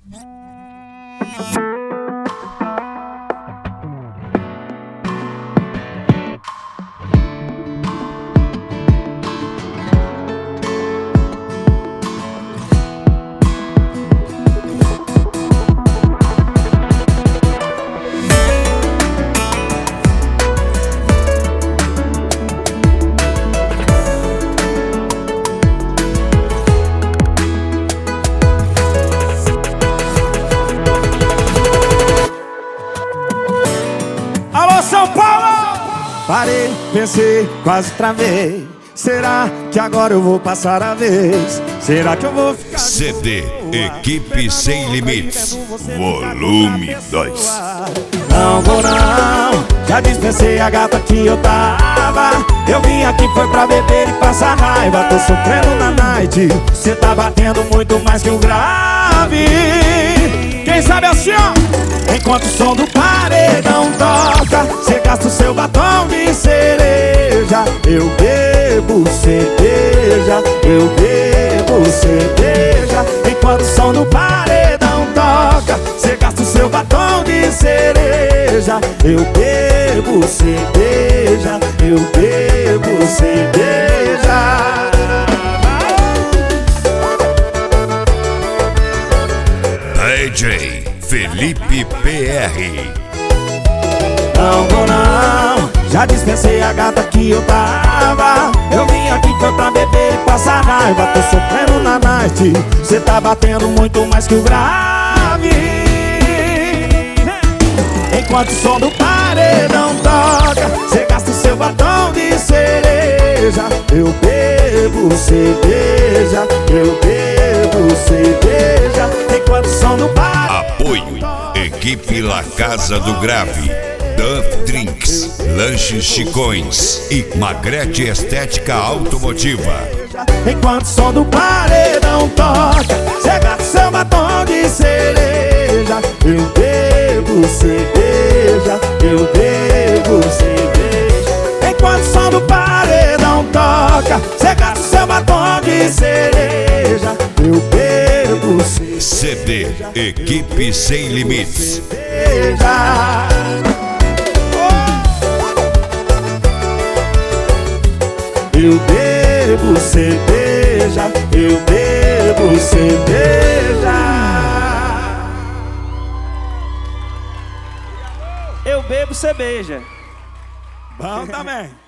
São Paulo! Parei, pensei, quase travei. Será que agora eu vou passar a vez? Será que eu vou ficar CD Equipe Sem Limites Volume 2. Não vou não, já dispensei a gata que eu tava. Eu vim aqui foi pra beber e passar raiva. Tô sofrendo na night, cê tá batendo muito mais que o grave. Quem sabe assim, ó, enquanto o som do paredão toca, cê gasta o seu batom de cereja. Eu bebo cerveja, eu bebo cerveja. Enquanto o som do paredão toca, cê gasta o seu batom de cereja. Eu bebo cerveja, eu bebo cerveja. DJ Felipe PR. Não vou não, já dispensei a gata que eu tava. Eu vim aqui foi pra beber e passar raiva. Tô sofrendo na night, cê tá batendo muito mais que o grave. Enquanto o som do paredão toca, cê gasta o seu batom de cereja. Eu bebo cerveja, eu bebo cerveja. Enquanto o som do paredão Apoio Equipe La Casa do Grave, Duff Drinks, Lanches Chicões e Magrete Estética Automotiva. Enquanto o som do paredão toca, cê gasta seu batom de cereja. Eu bebo cerveja, eu bebo cerveja. Enquanto o som do paredão toca, cê gasta seu batom de cereja. Eu bebo cerveja. CD Equipe Sem Limites. Eu bebo cerveja, eu bebo cerveja. Eu bebo cerveja. Bom também.